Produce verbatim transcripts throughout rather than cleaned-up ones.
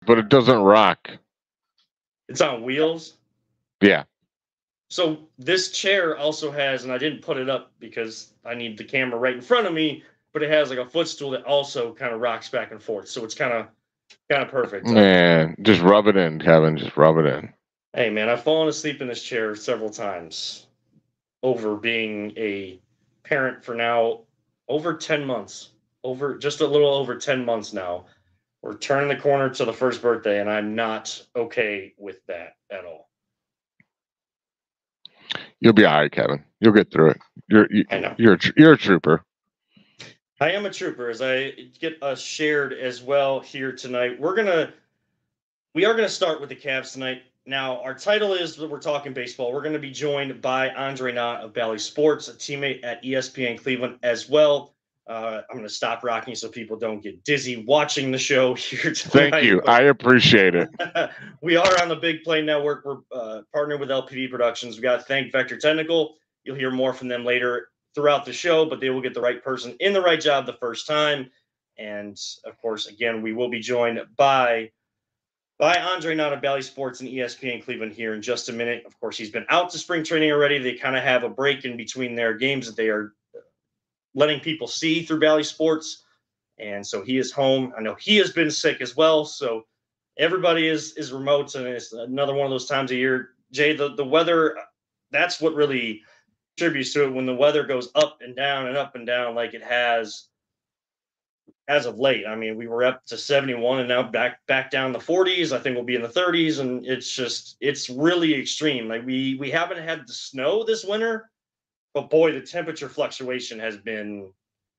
but it doesn't rock. It's on wheels. Yeah. So this chair also has, and I didn't put it up because I need the camera right in front of me, but it has like a footstool that also kind of rocks back and forth. So it's kind of kind of perfect. Uh, Man, just rub it in, Kevin. Just rub it in. hey man, I've fallen asleep in this chair several times over being a parent for now over ten months. Over just a little over ten months now. We're turning the corner to the first birthday, and I'm not okay with that at all. You'll be all right, Kevin. You'll get through it. You're you, I know. you're a tr- you're a trooper. I am a trooper as I get us shared as well here tonight. We're gonna we are gonna start with the Cavs tonight. Now, our title is that we're talking baseball. We're going to be joined by Andre Knott of Bally Sports, a teammate at E S P N Cleveland as well. Uh, I'm going to stop rocking so people don't get dizzy watching the show here tonight. Thank you. I appreciate it. We are on the Big Play Network. We're uh, partnered with L P D Productions. We got to thank Vector Technical. You'll hear more from them later throughout the show, but they will get the right person in the right job the first time. And, of course, again, we will be joined by by Andre Knott of Bally Sports and E S P N Cleveland here in just a minute. Of course, he's been out to spring training already. They kind of have a break in between their games that they are letting people see through Bally Sports. And so he is home. I know he has been sick as well. So everybody is is remote, and it's another one of those times of year. Jay, the, the weather, that's what really contributes to it. When the weather goes up and down and up and down like it has as of late. I mean, we were up to seventy-one and now back back down the forties. I think we'll be in the thirties, and it's just it's really extreme. Like we we haven't had the snow this winter, but boy, the temperature fluctuation has been,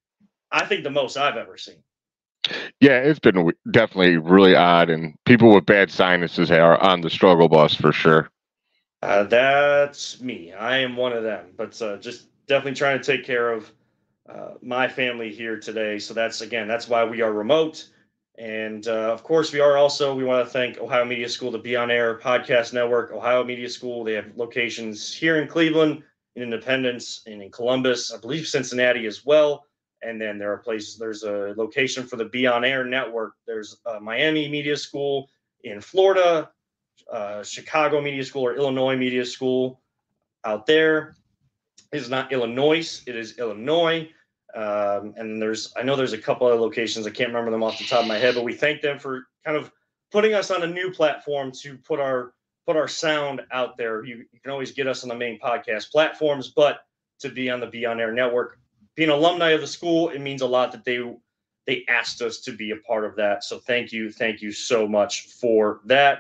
I think, the most I've ever seen. Yeah, it's been w- definitely really odd, and people with bad sinuses are on the struggle bus for sure. Uh, that's me. I am one of them, but uh, just definitely trying to take care of uh, my family here today. So that's again, that's why we are remote. And uh, of course, we are also, we want to thank Ohio Media School, the Be On Air Podcast Network, Ohio Media School. They have locations here in Cleveland, in Independence, and in Columbus, I believe Cincinnati as well. And then there are places, there's a location for the Be On Air Network. There's uh, Miami Media School in Florida, uh, Chicago Media School, or Illinois Media School out there. It is not Illinois, it is Illinois. Um, and there's, I know there's a couple other locations. I can't remember them off the top of my head, but we thank them for kind of putting us on a new platform to put our put our sound out there. You, you can always get us on the main podcast platforms, but to be on the Be On Air Network, being alumni of the school, it means a lot that they they asked us to be a part of that. So thank you, thank you so much for that.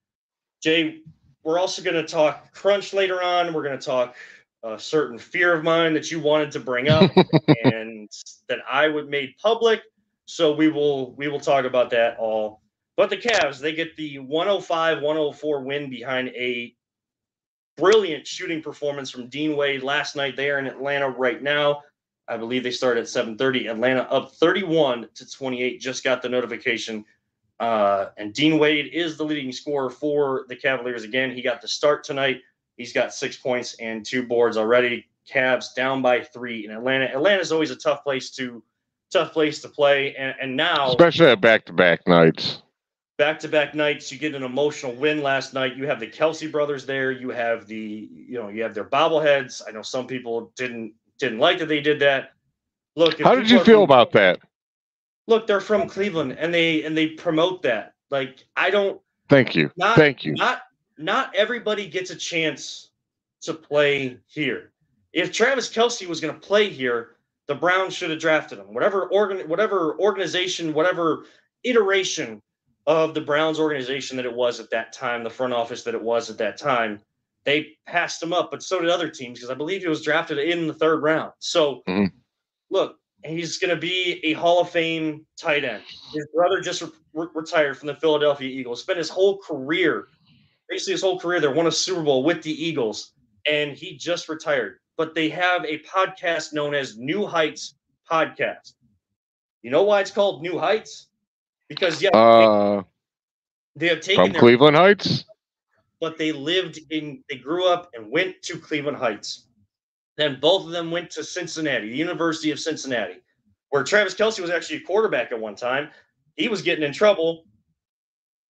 Jay, we're also going to talk crunch later on. We're going to talk a certain fear of mine that you wanted to bring up and that I would made public. So we will we will talk about that all. But the Cavs, they get the one oh five one oh four win behind a brilliant shooting performance from Dean Wade last night. They are in Atlanta right now. I believe they started at seven thirty. Atlanta up thirty-one to twenty-eight. Just got the notification. Uh, and Dean Wade is the leading scorer for the Cavaliers again. He got the start tonight. He's got six points and two boards already. Cavs down by three in Atlanta. Atlanta is always a tough place to tough place to play, and, and now Especially at back-to-back nights. back-to-back nights, you get an emotional win last night. You have the Kelsey brothers there. You have the you know you have their bobbleheads. I know some people didn't didn't like that they did that. Look, how did you feel from, about that? Look, they're from Cleveland, and they and they promote that. Like I don't. Thank you. Not, Thank you. Not not everybody gets a chance to play here. If Travis Kelsey was going to play here, the Browns should have drafted him. Whatever organ, whatever organization, whatever iteration of the Browns organization that it was at that time, the front office that it was at that time, they passed him up. But so did other teams because I believe he was drafted in the third round. So, mm-hmm. Look, he's going to be a Hall of Fame tight end. His brother just re- retired from the Philadelphia Eagles. Spent his whole career, basically his whole career there, won a Super Bowl with the Eagles, and he just retired. But they have a podcast known as New Heights Podcast. You know why it's called New Heights? Because, yeah, uh, they, they have taken from their Cleveland Heights, but they lived in, they grew up and went to Cleveland Heights. Then both of them went to Cincinnati, the University of Cincinnati, where Travis Kelsey was actually a quarterback at one time. He was getting in trouble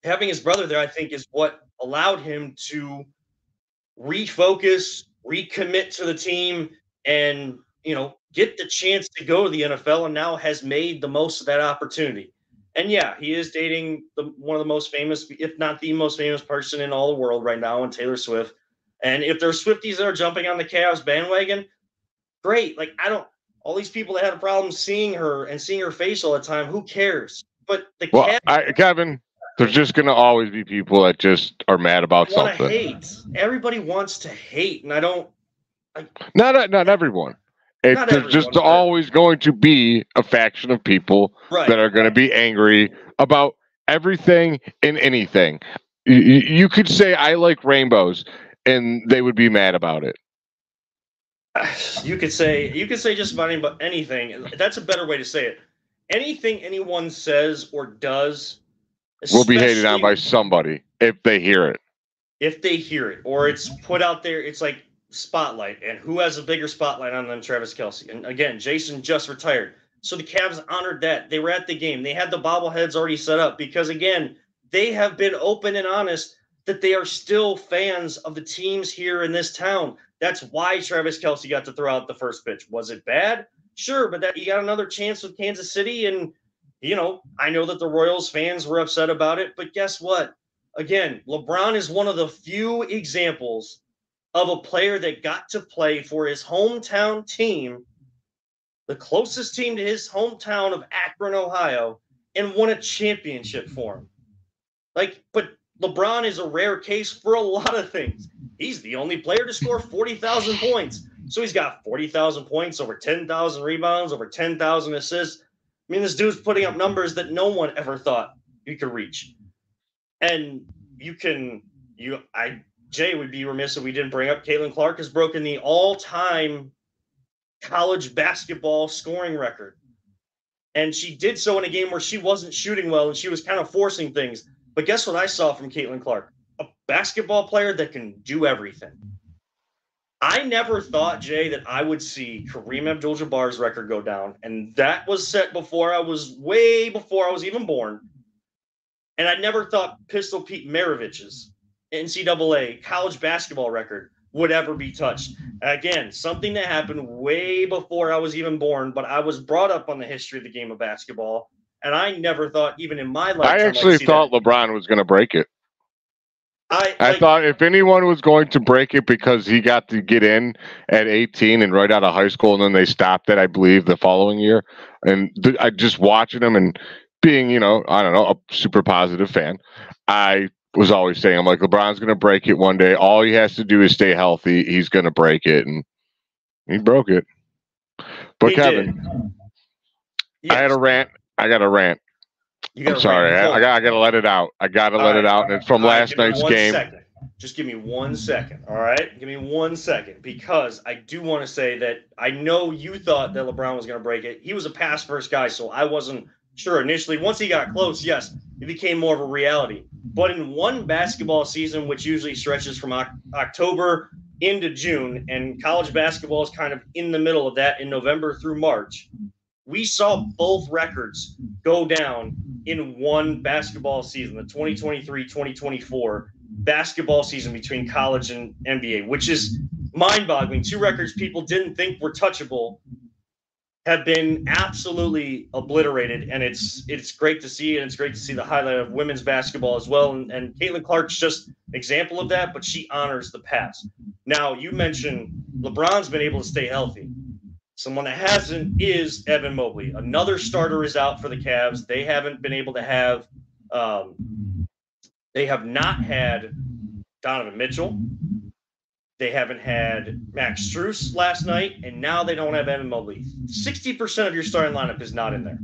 having his brother there, I think, is what allowed him to refocus, recommit to the team, and you know get the chance to go to the N F L, and now has made the most of that opportunity. And yeah, he is dating the, one of the most famous, if not the most famous person in all the world right now, in Taylor Swift. And if there's Swifties that are jumping on the Cavs bandwagon, great. Like I don't, all these people that had a problem seeing her and seeing her face all the time, who cares? But the Well, Cavs, I, Kevin, there's just going to always be people that just are mad about want to something. hate. Everybody wants to hate, and I don't. I, Not not everyone. It, Not there's everyone, just but- always going to be a faction of people Right. that are going to be angry about everything and anything. You, you could say I like rainbows, and they would be mad about it. You could say you could say just about any- anything. That's a better way to say it. Anything anyone says or does Will be hated on by especially somebody if they hear it. if they hear it or it's put out there. It's like spotlight, and who has a bigger spotlight on them? Travis Kelce. And again, Jason just retired, so the Cavs honored that. They were at the game. They had the bobbleheads already set up because again, they have been open and honest that they are still fans of the teams here in this town. That's why Travis Kelce got to throw out the first pitch. Was it bad? Sure, but that you got another chance with Kansas City, and you know, I know that the Royals fans were upset about it, but guess what? Again, LeBron is one of the few examples of a player that got to play for his hometown team, the closest team to his hometown of Akron, Ohio, and won a championship for him. Like, but LeBron is a rare case for a lot of things. He's the only player to score forty thousand points. So he's got forty thousand points, over ten thousand rebounds, over ten thousand assists. I mean, this dude's putting up numbers that no one ever thought you could reach. And you can, you, I, Jay would be remiss if we didn't bring up Caitlin Clark has broken the all-time college basketball scoring record. And she did so in a game where she wasn't shooting well and she was kind of forcing things. But guess what I saw from Caitlin Clark? A basketball player that can do everything. I never thought, Jay, that I would see Kareem Abdul-Jabbar's record go down. And that was set before I was, way before I was even born. And I never thought Pistol Pete Maravich's N C double A college basketball record would ever be touched. Again, something that happened way before I was even born, but I was brought up on the history of the game of basketball. And I never thought, even in my life, I actually thought that. LeBron was going to break it. I, I like, thought if anyone was going to break it because he got to get in at eighteen and right out of high school, and then they stopped it, I believe, the following year. And th- I just watching him and being, you know, I don't know, a super positive fan, I was always saying, I'm like, LeBron's going to break it one day. All he has to do is stay healthy. He's going to break it. And he broke it. But Kevin, yes. I had a rant. I got a rant. I'm sorry. I, I got I got to let it out. I got to let right, it out. And it's from last right, night's game. Second. Just give me one second. All right. Give me one second, because I do want to say that I know you thought that LeBron was going to break it. He was a pass first guy, so I wasn't sure initially. Once he got close, yes, it became more of a reality. But in one basketball season, which usually stretches from o- October into June, and college basketball is kind of in the middle of that in November through March, we saw both records go down in one basketball season, the twenty twenty-three twenty twenty-four basketball season between college and N B A, which is mind-boggling. Two records people didn't think were touchable have been absolutely obliterated, and it's it's great to see, and it's great to see the highlight of women's basketball as well. And, and Caitlin Clark's just an example of that, but she honors the past. Now, you mentioned LeBron's been able to stay healthy. Someone that hasn't is Evan Mobley. Another starter is out for the Cavs. They haven't been able to have um, – they have not had Donovan Mitchell. They haven't had Max Strus last night, and now they don't have Evan Mobley. sixty percent of your starting lineup is not in there.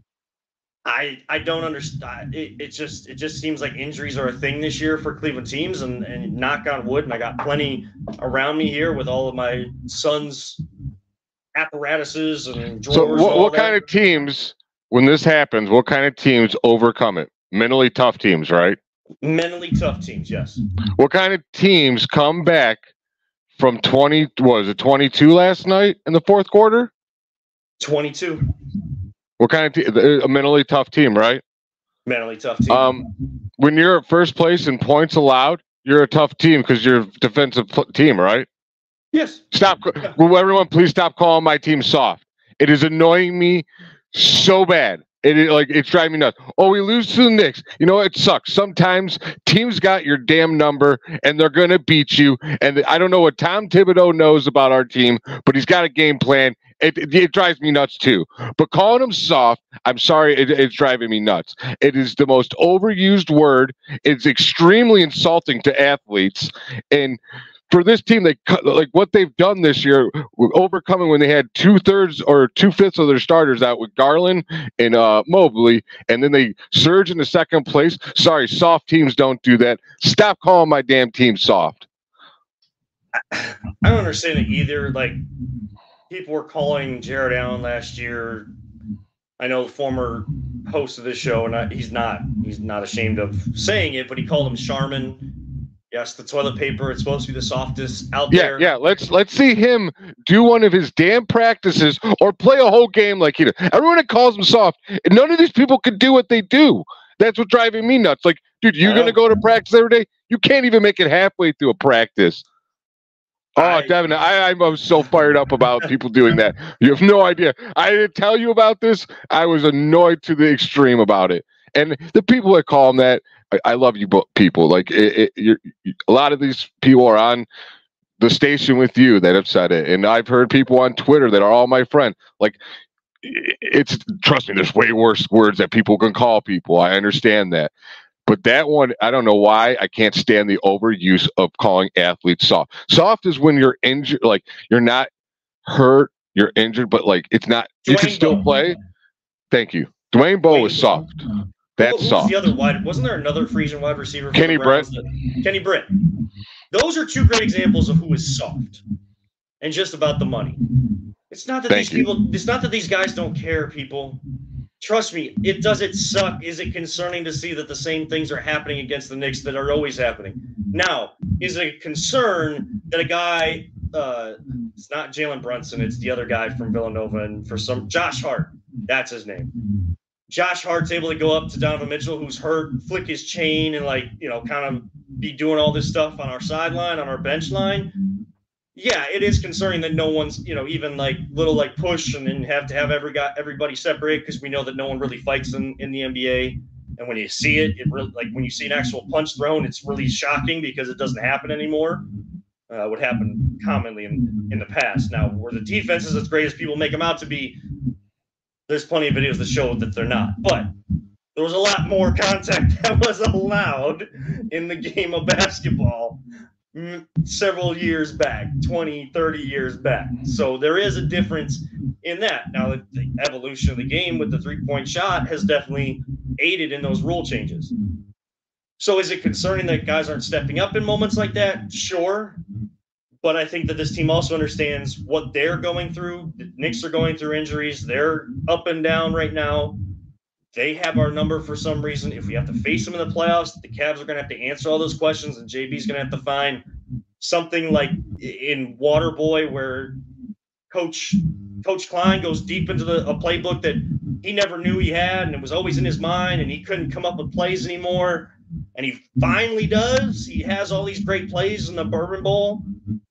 I I don't understand. It, it just it just seems like injuries are a thing this year for Cleveland teams, and, and knock on wood, and I got plenty around me here with all of my son's apparatuses and drawers. So what, and all what that. kind of teams, when this happens, what kind of teams overcome it? Mentally tough teams, right? Mentally tough teams, yes. What kind of teams come back from twenty, what was it, twenty-two last night in the fourth quarter? twenty-two. What kind of team? A mentally tough team, right? Mentally tough team. Um, when you're at first place in points allowed, you're a tough team because you're a defensive pl- team, right? Yes. Stop. Yeah. Will everyone please stop calling my team soft? It is annoying me so bad. It is like it's driving me nuts. Oh, we lose to the Knicks. You know, it sucks. Sometimes teams got your damn number and they're gonna beat you. And I don't know what Tom Thibodeau knows about our team, but he's got a game plan. It, it, it drives me nuts too. But calling them soft, I'm sorry, it, it's driving me nuts. It is the most overused word. It's extremely insulting to athletes. And for this team, they cut like what they've done this year, overcoming when they had two thirds or two fifths of their starters out with Garland and uh, Mobley, and then they surge into second place. Sorry, soft teams don't do that. Stop calling my damn team soft. I don't understand it either. Like, people were calling Jared Allen last year. I know the former host of this show, and I, he's not he's not ashamed of saying it, but he called him Charmin. Yes, the toilet paper, it's supposed to be the softest out yeah, there. Yeah, let's let's see him do one of his damn practices or play a whole game like he did. Everyone that calls him soft, and none of these people can do what they do. That's what's driving me nuts. Like, dude, you're going to go to practice every day? You can't even make it halfway through a practice. Oh, I, Devin, I, I'm so fired up about people doing that. You have no idea. I didn't tell you about this. I was annoyed to the extreme about it. And the people that call them that, I, I love you people. Like, it, it, you're, a lot of these people are on the station with you that have said it. And I've heard people on Twitter that are all my friends. Like, it's, trust me, there's way worse words that people can call people. I understand that. But that one, I don't know why I can't stand the overuse of calling athletes soft. Soft is when you're injured, like you're not hurt, you're injured, but like it's not. Dwayne you can still Bowe. play. Thank you. Dwayne Bowe was soft. That's Who, soft. The other wide, wasn't there another free agent wide receiver? For Kenny Britt. That, Kenny Britt. Those are two great examples of who is soft, and just about the money. It's not that Thank these you. people. It's not that these guys don't care, people. Trust me, it does it suck. Is it concerning to see that the same things are happening against the Knicks that are always happening? Now, is it a concern that a guy, uh, it's not Jalen Brunson, it's the other guy from Villanova, and for some, Josh Hart, that's his name. Josh Hart's able to go up to Donovan Mitchell, who's hurt, flick his chain, and like, you know, kind of be doing all this stuff on our sideline, on our bench line. Yeah, it is concerning that no one's, you know, even like little like push and then have to have every guy, everybody separate because we know that no one really fights in, in the N B A. And when you see it, it really like when you see an actual punch thrown, it's really shocking because it doesn't happen anymore. Uh, would happen commonly in, in the past. Now, were the defenses as great as people make them out to be? There's plenty of videos that show that they're not. But there was a lot more contact that was allowed in the game of basketball several years back, twenty, thirty years back. So there is a difference in that. Now, the evolution of the game with the three-point shot has definitely aided in those rule changes. So is it concerning that guys aren't stepping up in moments like that? Sure. But I think that this team also understands what they're going through. The Knicks are going through injuries. They're up and down right now. They have our number for some reason. If we have to face them in the playoffs, the Cavs are going to have to answer all those questions, and J B's going to have to find something like in Waterboy where Coach Coach Klein goes deep into the, a playbook that he never knew he had, and it was always in his mind, and he couldn't come up with plays anymore. And he finally does. He has all these great plays in the Bourbon Bowl.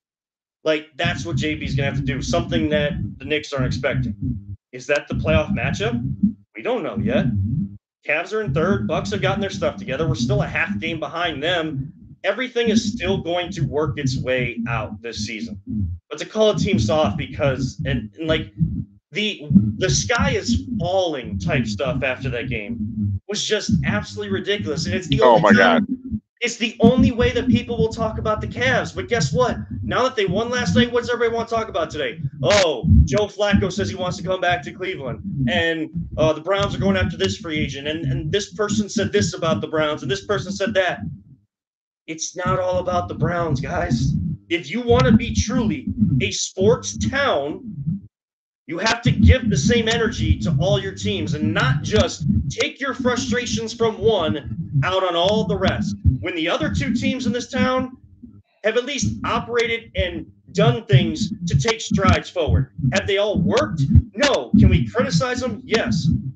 Like, that's what J B's going to have to do, something that the Knicks aren't expecting. Is that the playoff matchup? We don't know yet. Cavs are in third. Bucks have gotten their stuff together. We're still a half game behind them. Everything is still going to work its way out this season. But to call a team soft because, and, and like, the the sky is falling type stuff after that game was just absolutely ridiculous. And it's the only oh my time, God. It's the only way that people will talk about the Cavs. But guess what? Now that they won last night, what does everybody want to talk about today? Oh, Joe Flacco says he wants to come back to Cleveland. And uh, the Browns are going after this free agent. And, and this person said this about the Browns. And this person said that. It's not all about the Browns, guys. If you want to be truly a sports town, you have to give the same energy to all your teams and not just take your frustrations from one out on all the rest. When the other two teams in this town have at least operated and done things to take strides forward. Have they all worked? No. Can we criticize them? Yes.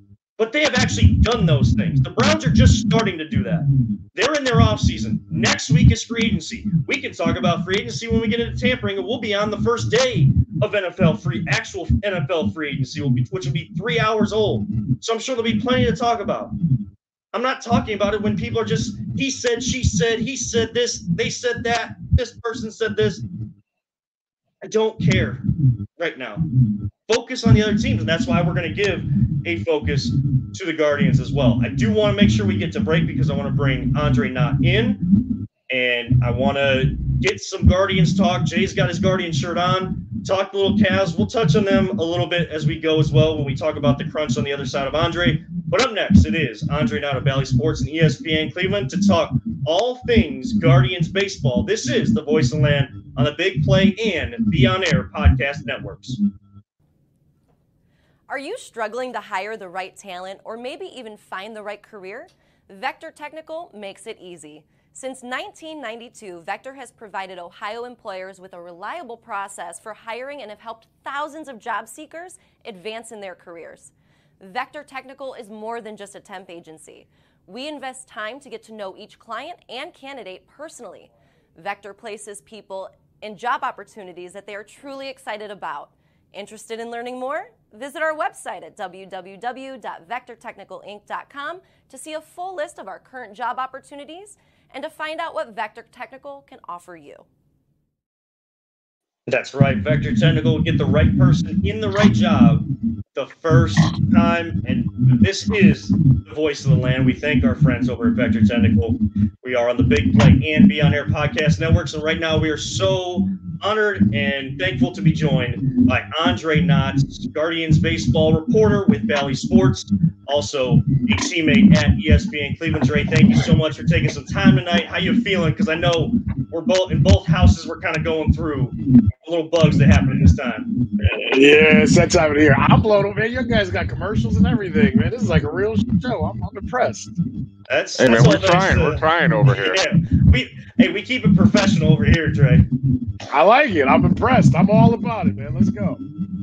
but they have actually done those things. The Browns are just starting to do that. They're in their offseason. Next week is free agency. We can talk about free agency when we get into tampering, and we'll be on the first day of N F L free, actual N F L free agency, which will be three hours old. So I'm sure there'll be plenty to talk about. I'm not talking about it when people are just, he said, she said, he said this, they said that, this person said this. I don't care right now. Focus on the other teams, and that's why we're going to give a focus to the Guardians as well. I do want to make sure we get to break because I want to bring Andre Knott in, and I want to get some Guardians talk. Jay's got his Guardian shirt on. Talk the little Cavs. We'll touch on them a little bit as we go as well when we talk about the crunch on the other side of Andre. But up next, it is Andre Knott of Bally Sports and E S P N Cleveland to talk all things Guardians baseball. This is the Voice of the Land on the Big Play and Be On Air podcast networks. Are you struggling to hire the right talent or maybe even find the right career? Vector Technical makes it easy. Since nineteen ninety-two, Vector has provided Ohio employers with a reliable process for hiring and have helped thousands of job seekers advance in their careers. Vector Technical is more than just a temp agency. We invest time to get to know each client and candidate personally. Vector places people in job opportunities that they are truly excited about. Interested in learning more? Visit our website at w w w dot vector technical inc dot com to see a full list of our current job opportunities and to find out what Vector Technical can offer you. That's right. Vector Technical will get the right person in the right job the first time. And this is the Voice of the Land. We thank our friends over at Vector Technical. We are on the Big Play and Be On Air podcast networks. And right now we are so honored and thankful to be joined by Andre Knott, Guardians baseball reporter with Bally Sports, also a teammate at E S P N Cleveland. Dre, thank you so much for taking some time tonight. How you feeling? Because I know we're both in both houses. We're kind of going through little bugs that happen this time. Yeah, it's that time of the year. I'm blown up, man. You guys got commercials and everything, man. This is like a real show. I'm, I'm impressed. That's, hey, that's man, we're trying. To, we're trying over here. Yeah, we hey, we keep it professional over here, Dre. I like it. I'm impressed. I'm all about it, man. Let's go.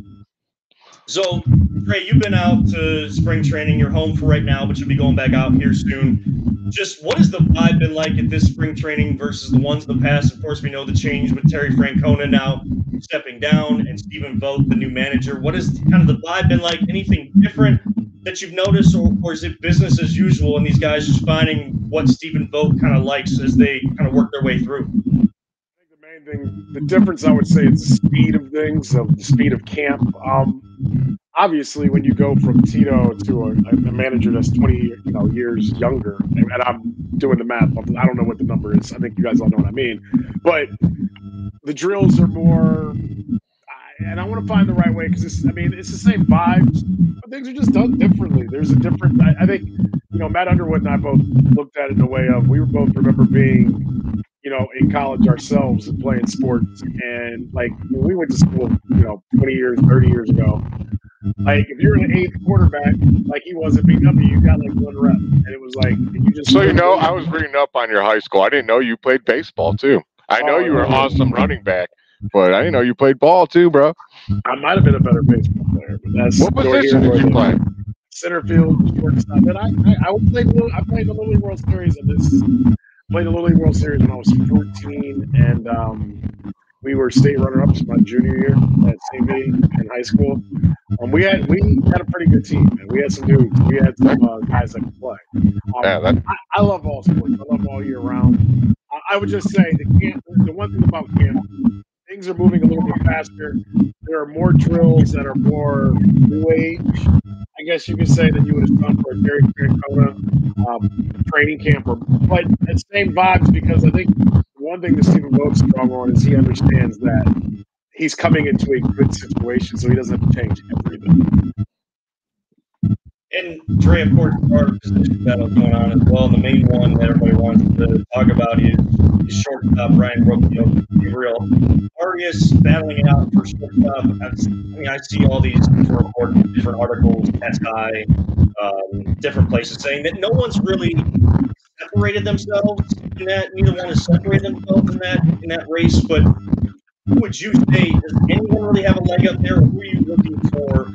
So, Dre, you've been out to spring training. You're home for right now, but you'll be going back out here soon. Just what has the vibe been like at this spring training versus the ones in the past? Of course, we know the change with Terry Francona now stepping down and Stephen Vogt, the new manager. What has kind of the vibe been like? Anything different that you've noticed, or, or is it business as usual and these guys just finding what Stephen Vogt kind of likes as they kind of work their way through? Thing, the difference I would say is the speed of things, of the speed of camp. Um, obviously, when you go from Tito to a, a manager that's twenty you know, years younger, and, and I'm doing the math, I don't know what the number is. I think you guys all know what I mean. But the drills are more, and I want to find the right way because I mean it's the same vibes, but things are just done differently. There's a different. I, I think you know Matt Underwood and I both looked at it in a way of we were both remember being. You know, in college ourselves and playing sports. And like when we went to school, you know, twenty years, thirty years ago, like if you're an eighth quarterback, like he was at B W, you got like one rep. And it was like, you just. So, you know, I was reading up on your high school. I didn't know you played baseball too. I know oh, you were an awesome running back, but I didn't know you played ball too, bro. I might have been a better baseball player, but that's. What position did you play? Center field, shortstop. And I, I, I played, I played the Little League World Series in this. Played the Little League World Series when I was fourteen, and um, we were state runner-ups my junior year at Saint V in high school. Um, we had we had a pretty good team, and we had some dudes. We had some uh, guys that could play. Um, yeah, that... I, I love all sports. I love all year round. I, I would just say the camp. The one thing about camp, things are moving a little bit faster. There are more drills that are more new age. I guess you could say that you would have done for a Terry Francona um, training camp, or, but it's same vibes because I think one thing that Stephen Vogt's strong on is he understands that he's coming into a good situation, so he doesn't have to change everything. And Dre, of course, there are position battles going on as well. And the main one that everybody wants to talk about is, is shortstop Ryan Rocchio. Gabriel Arias battling it out for shortstop. I mean, I see all these different reports, different articles, S I, um, different places saying that no one's really separated themselves in that. Neither one has separated themselves in that in that race. But who would you say, does anyone really have a leg up there? Or who are you looking for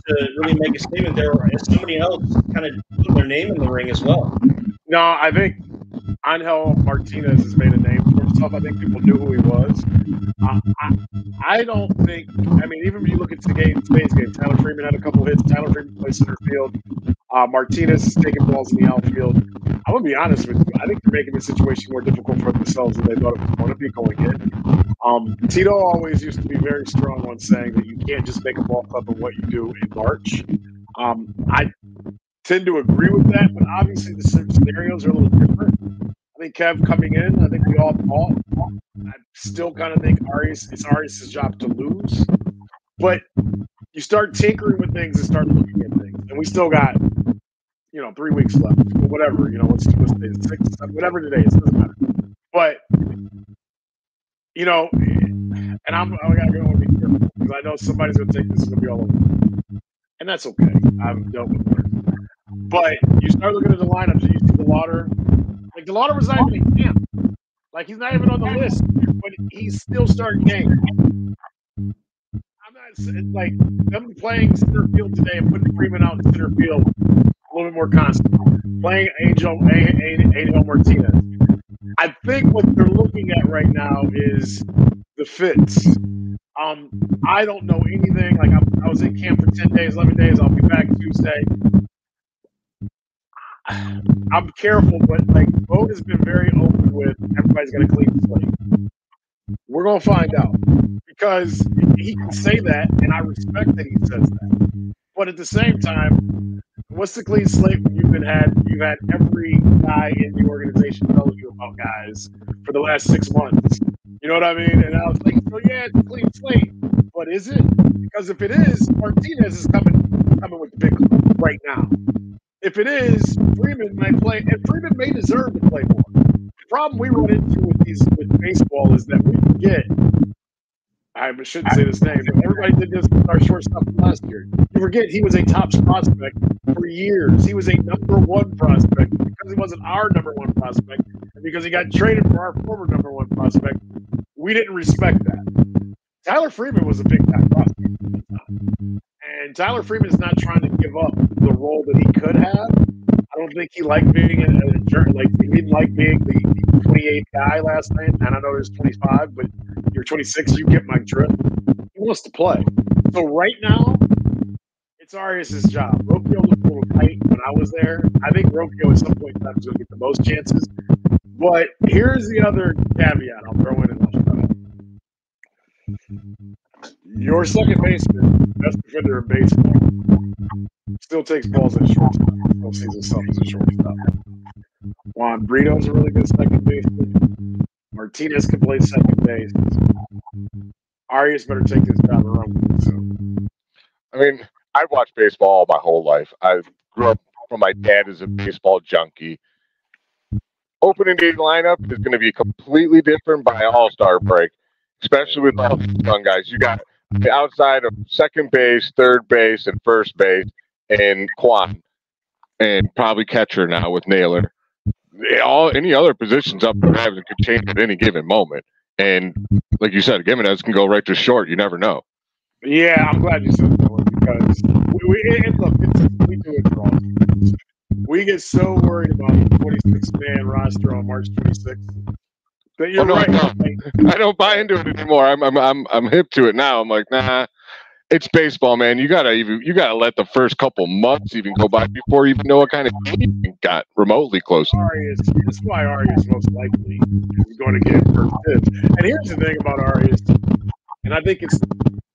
to really make a statement there, or is somebody else kind of putting their name in the ring as well? No, I think Angel Martinez has made a name for himself. I think people knew who he was. Uh, I, I don't think, I mean, even when you look at today's game, Tyler Freeman had a couple hits. Tyler Freeman plays center field. Uh, Martinez is taking balls in the outfield. I'm going to be honest with you. I think they're making the situation more difficult for themselves than they thought it was going to be going in. Um, Tito always used to be very strong on saying that you can't just make a ball club of what you do in March. Um, I tend to agree with that, but obviously the scenarios are a little different. I think Kev coming in, I think we all thought. I still kind of think Arias, it's Arias' job to lose. But you start tinkering with things and start looking at things. And we still got, you know, three weeks left. Or whatever, you know, what's today? Six, seven, whatever today is, doesn't matter. But, you know, and I'm, I got to go and be careful because I know somebody's going to take this and be all over. And that's okay. I've dealt with it. But you start looking at the lineups and you see DeLauder. Like, DeLauder was not even in camp. Like, he's not even on the list, but he's still starting games. I'm not like them playing center field today and putting Freeman out in center field a little bit more constant. Playing Angel, Angel Martinez. I think what they're looking at right now is the fits. Um, I don't know anything. Like, I'm, I was in camp for ten days, eleven days. I'll be back Tuesday. I'm careful, but like Vogt has been very open with everybody's got a clean slate. We're gonna find out because he can say that, and I respect that he says that. But at the same time, what's the clean slate when you've been had you've had every guy in the organization tell you about guys for the last six months? You know what I mean? And I was like, so yeah, it's a clean slate, but is it? Because if it is, Martinez is coming coming with the big club right now. If it is, Freeman may play, and Freeman may deserve to play more. The problem we run into with these with baseball is that we forget. I shouldn't say this name, but everybody did this with our shortstop last year. You forget he was a top prospect for years. He was a number one prospect because he wasn't our number one prospect, and because he got traded for our former number one prospect. We didn't respect that. Tyler Freeman was a big time prospect at the time. And Tyler Freeman is not trying to give up the role that he could have. I don't think he liked being a, a like he didn't like being the, the twenty-eighth guy last night. And I know there's twenty-five, but you're twenty-six. You get my drift. He wants to play. So right now, it's Arias' job. Rocchio looked a little tight when I was there. I think Rocchio at some point in time is going to get the most chances. But here's the other caveat I'll throw in and I'll shut up. Your second baseman, best defender in baseball, still takes balls at shortstop. Still sees himself as a shortstop. Juan Brito's a really good second baseman. Martinez can play second base. Arias better take this job and run with it soon. I mean, I've watched baseball all my whole life. I grew up from my dad as a baseball junkie. Opening day lineup is going to be completely different by All-Star break, especially with all these young guys. You got the outside of second base, third base, and first base, and Quan, and probably catcher now with Naylor. All any other positions up there having could change at any given moment. And like you said, Gimenez can go right to short. You never know. Yeah, I'm glad you said that because we, we and look, it's, we do it wrong. We get so worried about the twenty-six man roster on March twenty-sixth. But you're oh, no, right. I don't. I don't buy into it anymore. I'm I'm I'm I'm hip to it now. I'm like, nah, it's baseball, man. You gotta even you gotta let the first couple months even go by before you even know what kind of game you got remotely close. Arias, that's why Arias most likely is going to get first pitch. And here's the thing about Arias, and I think it's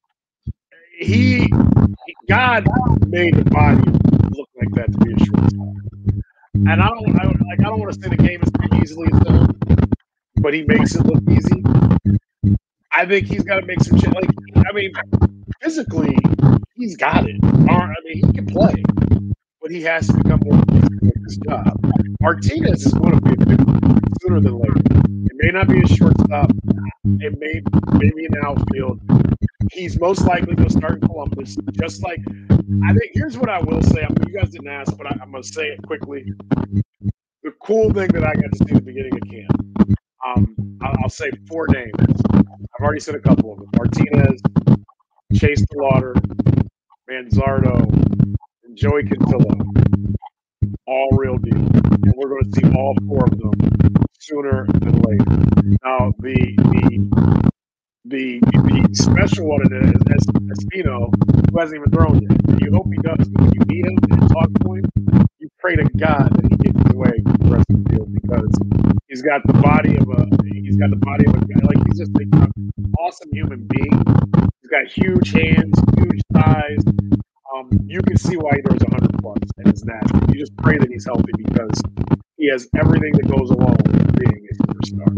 he God made the body look like that to be a shortstop. And I don't, I don't like I don't want to say the game is pretty easily done, but he makes it look easy. I think he's got to make some shit. Like, I mean, physically, he's got it. I mean, he can play, but he has to become more consistent with his job. Martinez is going to be a big one sooner than later. It may not be a shortstop. It may maybe an outfield. He's most likely going to start in Columbus. Just like I think. Here's what I will say. I mean, you guys didn't ask, but I, I'm going to say it quickly. The cool thing that I got to see at the beginning of camp. Um, I'll, I'll say four names. I've already said a couple of them: Martinez, Chase DeLauder, Manzardo, and Joey Cantillo, all real deal. And we're going to see all four of them sooner than later. Now, the the the, the special one in it is Espino, who hasn't even thrown yet. You hope he does. When you meet him and talk to him, you pray to God that he gets his way to the rest of the field because he's got the body of a he's got the body of a guy. Like he's just like an awesome human being. He's got huge hands, huge thighs. Um, you can see why he throws one hundred plus, and it's natural. You just pray that he's healthy because he has everything that goes along with being a superstar.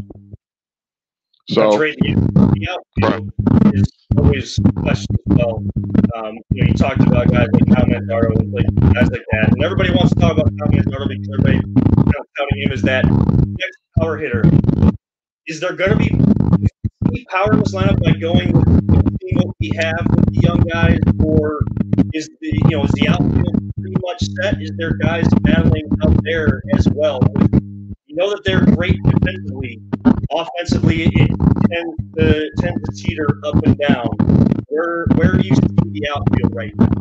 So, that's right. The, the outfield is always a question as well. Um, you know, you talked about guys like Kyle Manzardo and like guys like that, and everybody wants to talk about Kyle Manzardo because everybody you know, counting him as that next power hitter. Is there going to be power in this lineup by going with what we have with the young guys, or is the you know is the outfield pretty much set? Is there guys battling out there as well? You know that they're great defensively. Offensively, it tends to, tends to teeter up and down. Where where do you see the outfield right now?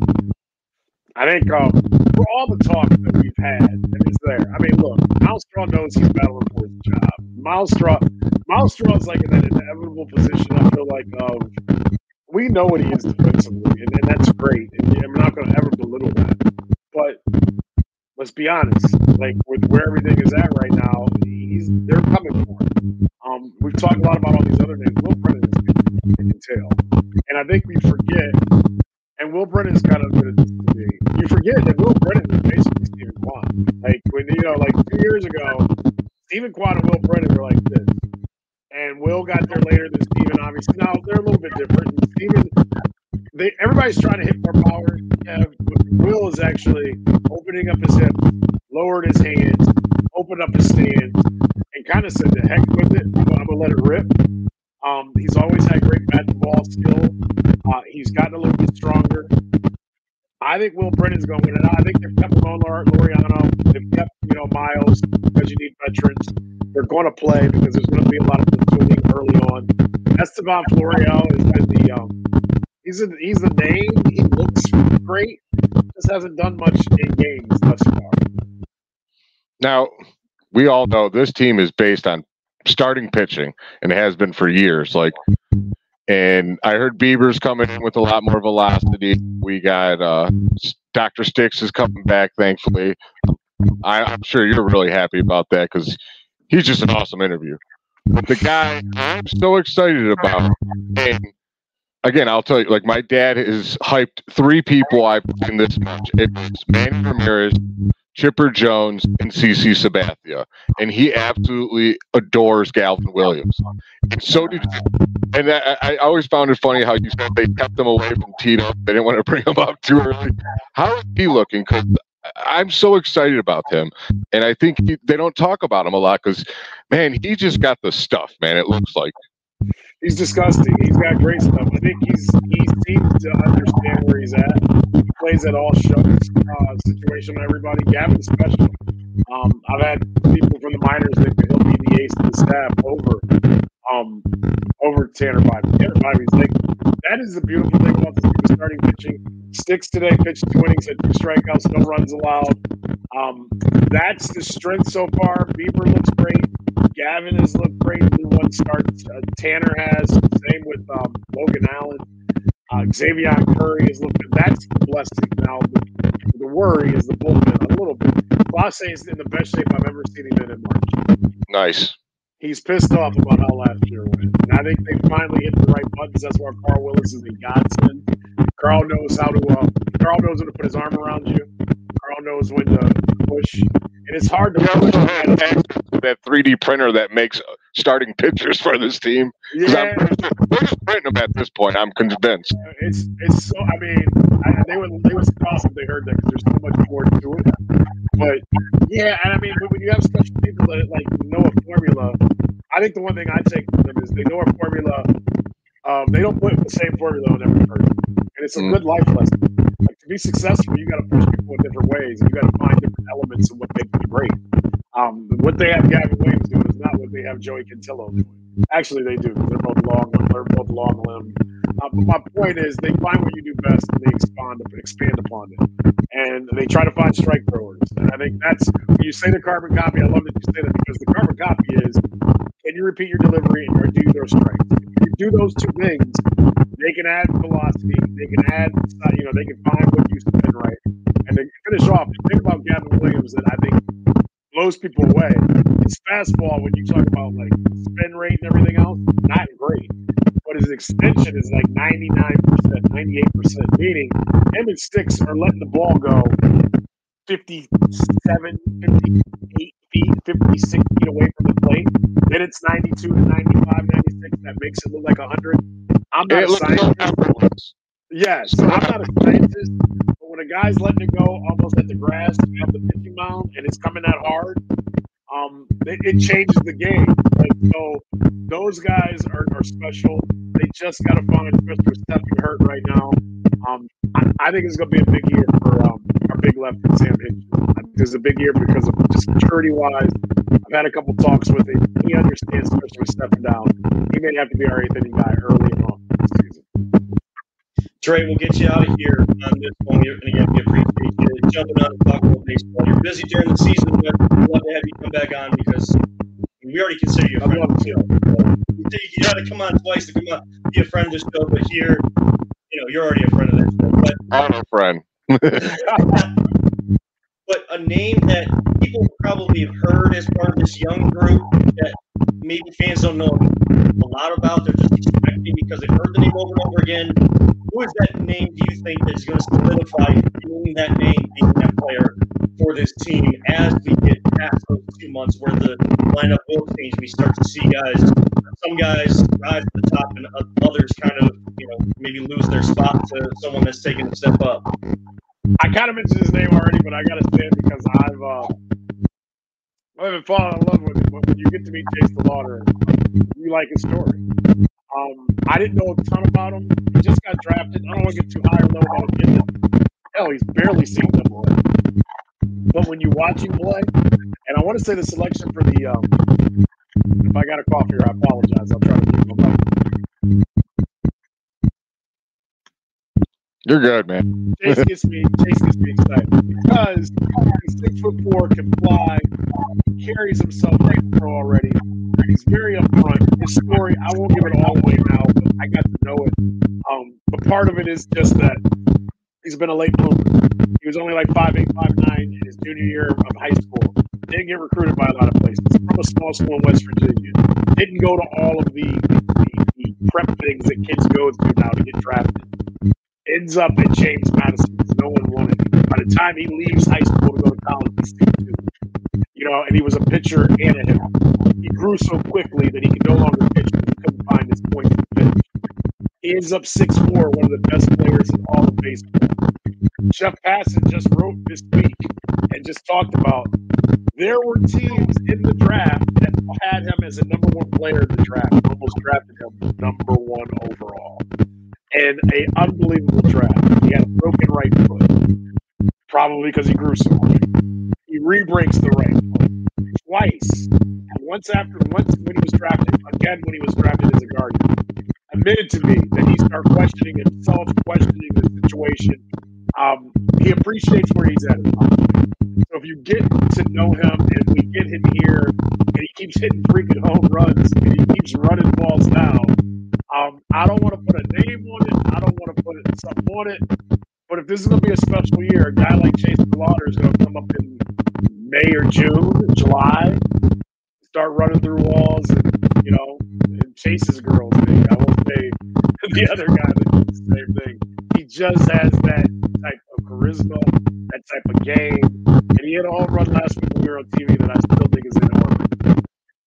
I think um, for all the talk that we've had, and it's there. I mean, look, Miles Straw knows he's battling for his job. Miles Straw, Miles Straw is like in that inevitable position. I feel like of we know what he is defensively, and, and that's great. And I'm not going to ever belittle that. But let's be honest, like with where everything is at right now, he's they're coming for him. Um, we've talked a lot about all these other names. Will Brennan is good, you can tell, and I think we forget. And Will Brennan's kind of good at this to me. You forget that Will Brennan is basically Stephen Kwan. Like when you know, like two years ago, Stephen Kwan and Will Brennan were like this, and Will got there later than Stephen. Obviously, now they're a little bit different. And Stephen, they everybody's trying to hit more power. Yeah, Will is actually opening up his hip, lowered his hands, opened up his stance, and kind of said, "The heck with it. I'm, I'm gonna let it rip." Um, he's always had great bat-to-ball skill. Uh, he's gotten a little bit stronger. I think Will Brennan's going to win it. I think they've kept Ramon Laureano. They've kept, you know, Miles because you need veterans. They're going to play because there's going to be a lot of platooning early on. Esteban Florial has been the um, he's a, he's the name. He looks great. Just hasn't done much in games thus far. Now, we all know this team is based on starting pitching, and it has been for years. Like, and I heard Bieber's coming in with a lot more velocity. We got uh, Doctor Sticks is coming back, thankfully. I, I'm sure you're really happy about that because he's just an awesome interview. But the guy I'm so excited about, and again, I'll tell you, like my dad has hyped three people I've seen this much. It's Manny Ramirez, Chipper Jones, and CeCe Sabathia, and he absolutely adores Galvin Williams. And so did you. And I, I always found it funny how you said they kept him away from Tito. They didn't want to bring him up too early. How is he looking? Because I'm so excited about him, and I think he, they don't talk about him a lot because, man, he just got the stuff, man. It looks like. He's disgusting. He's got great stuff. I think he's he seems to understand where he's at. He plays at all shows, uh, situation. Everybody, Gavin's special. Um, I've had people from the minors think that he'll be the ace of the staff over, um, over Tanner Bybee. Tanner Bybee's like that is the beautiful thing about this team starting pitching. Sticks today pitched two innings, had two strikeouts, no runs allowed. Um, that's the strength so far. Bieber looks great. Gavin has looked great in one start. Uh, Tanner has. Same with um, Logan Allen. Uh, Xavier Curry has looked good. That's the blessing. Now, the, the worry is the bullpen a little bit. Clase is in the best shape I've ever seen him in in March. Nice. He's pissed off about how last year went. And I think they finally hit the right buttons. That's why Carl Willis is a godsend. Carl knows how to uh, Carl knows when to put his arm around you. Carl knows when to push. And it's hard to push. That three D printer that makes starting pictures for this team. Yeah. I'm, we're just printing them at this point. I'm convinced. It's it's so. I mean, I, they would they would surprised if they heard that because there's so much more to it. But yeah, and I mean, but when you have special people that like know a formula, I think the one thing I take from them is they know a formula. Um, they don't put the same formula on every person, and it's a mm. good life lesson. Like to be successful, you got to push people in different ways, and you got to find different elements of what makes you great. Um, what they have Gavin Williams doing is not what they have Joey Cantillo doing. Actually, they do because they're both long. They're both long limb, Uh, but my point is, they find what you do best and they expand expand upon it, and they try to find strike throwers. And I think that's when you say the carbon copy. I love that you say that because the carbon copy is, can you repeat your delivery and or do you throw strikes? If you do those two things, they can add velocity. They can add, you know, they can find what you spin right. And to finish off, the thing about Gavin Williams that I think blows people away, his fastball, when you talk about like spin rate and everything else, not great. But his extension is like ninety-nine percent, ninety-eight percent, meaning him and Sticks are letting the ball go fifty-seven, fifty-eight feet, fifty-six feet away from the plate. Then it's ninety-two to ninety-five, ninety-six. That makes it look like one hundred. I'm not It a looks scientist. Yeah, so I'm not a scientist. But when a guy's letting it go almost at the grass of the pitching mound and it's coming that hard, um, it, it changes the game. Right? So those guys are, are special. They just got to find, especially with Stephen hurt right now. Um, I, I think it's going to be a big year for um, our big left Sam Hinch. I think it's a big year because of just maturity-wise. I've had a couple talks with him. He understands, especially with stepping down. He may have to be our eighth inning guy early and on this season. Trey, we'll get you out of here on this one. And again, we appreciate you jumping on and talking about baseball. You're busy during the season, but we'd love to have you come back on because we already consider you a friend of the show. So you got to come on twice to come on, be a friend of the show, but here, you know, you're already a friend of the show. But, I'm a friend. but a name that people probably have heard as part of this young group that maybe fans don't know a lot about, they're just expecting because they've heard the name over and over again. Who is that name, do you think, that's going to solidify being that name, being that player for this team as we get past those two months where the lineup will change? We start to see guys, some guys rise to the top and others kind of, you know, maybe lose their spot to someone that's taking a step up. I kind of mentioned his name already, but I got to say it because I've uh, I haven't fallen in love with him. But when you get to meet Chase DeLauder, you like his story. Um, I didn't know a ton about him. He just got drafted. I don't want to get too high or low about him. Hell, he's barely seen them all. But when you watch him play, and I want to say the selection for the um, if I got a cough here, I apologize. I'll try to keep him up. You're good, man. Chase gets me. Chase gets me excited because he's six foot four, can fly, he carries himself like a pro already. He's very upfront. His story, I won't give it all away now, but I got to know it. Um, but part of it is just that he's been a late bloomer. He was only like five eight, five nine in his junior year of high school. Didn't get recruited by a lot of places. From a small school in West Virginia. Didn't go to all of the, the, the prep things that kids go through now to get drafted. Ends up at James Madison because no one wanted him. By the time he leaves high school to go to college, he's sixty-two. You know, and he was a pitcher and a hitter. He grew so quickly that he could no longer pitch because he couldn't find his point to pitch. He ends up six foot four, one of the best players in all of baseball. Jeff Passan just wrote this week and just talked about there were teams in the draft that had him as a number one player in the draft, almost drafted him number one overall. And an unbelievable draft. He had a broken right foot, probably because he grew so much. He re-breaks the right foot twice. And once after, once when he was drafted, again when he was drafted as a Guardian, admitted to me that he started questioning himself, questioning the situation. Um, he appreciates where he's at in life. So if you get to know him and we get him here and he keeps hitting freaking home runs and he keeps running balls down, um, I don't want to put a name on it. I don't want to put it, something on it. But if this is going to be a special year, a guy like Chase DeLauder is going to come up in May or June, July, start running through walls and, you know, and chases girls. I won't say the other guy that does the same thing. He just has that type of charisma, that type of game. And he had a home run last week when we were on T V that I still think is in order.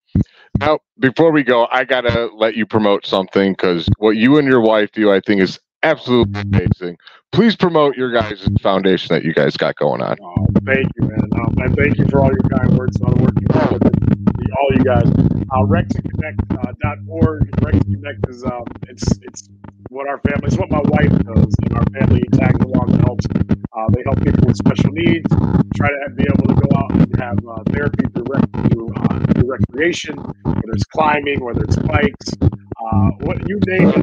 Now, before we go, I got to let you promote something because what you and your wife do, I think, is absolutely amazing. Please promote your guys' foundation that you guys got going on. Oh, thank you, man. Um, and thank you for all your kind words and all the work you do with it. All you guys. Uh, Rex and Connect dot org. Rex and Connect is um, it's it's what our family, it's what my wife does, and our family tags along and helps. Uh, they help people with special needs. Try to have, be able to go out and have uh, therapy through, rec- through, uh, through recreation, whether it's climbing, whether it's bikes, uh, what you name it.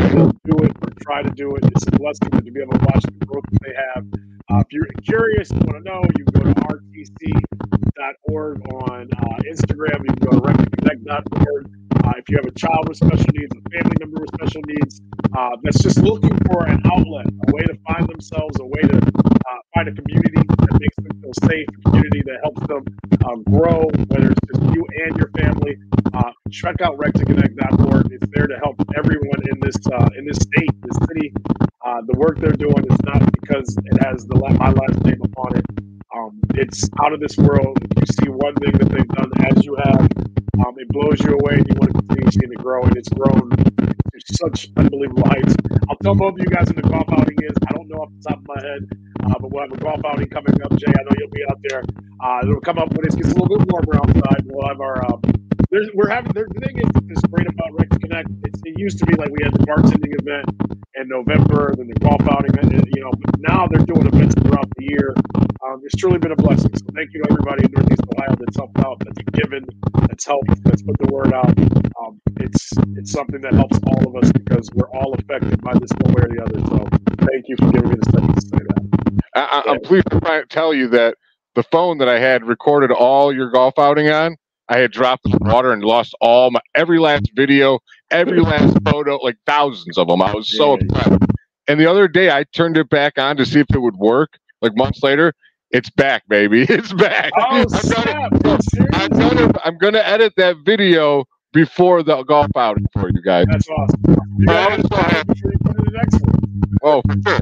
do it or try to do it. It's a blessing to be able to watch the growth that they have. Uh, if you're curious, you want to know, you can go to R T C dot org on uh, Instagram. You can go to rector connect dot org. Uh, if you have a child with special needs, a family member with special needs, uh, that's just looking for an outlet, a way to find themselves, a way to uh, find a community that makes them feel safe, a community that helps them um, grow, whether it's just you and your family. Uh, check out rector connect dot org. It's there to help everyone in this uh, in this state, this city. Uh, the work they're doing is not because it has the my last name upon it. Um, it's out of this world. If you see one thing that they've done as you have, um, it blows you away, and you want to continue seeing it grow. And it's grown to such unbelievable heights. I'll tell both of you guys when the golf outing is. I don't know off the top of my head, uh, but we'll have a golf outing coming up. Jay, I know you'll be out there. Uh, it'll come up when it gets a little bit warmer outside. We'll have our. Um, there's, we're having the thing is that's great about Rector Connect. It's, it used to be like we had the bartending event in November, then the golf outing, and, you know. But now they're doing events throughout the year. Um, it's truly been a blessing. So thank you to everybody in Northeast Ohio that's helped out, that's given, that's helped, that's put the word out. Um, it's it's something that helps all of us because we're all affected by this one way or the other. So thank you for giving me the second to say that. I, I'm pleased to tell you that the phone that I had recorded all your golf outing on, I had dropped in the water and lost all my every last video, every last photo, like thousands of them. I was so upset. And the other day, I turned it back on to see if it would work. Like months later, it's back, baby. It's back. Oh, I'm snap. gonna, I'm gonna, I'm gonna edit that video before the golf outing for you guys. That's awesome. You guys are the next one. Oh, for sure.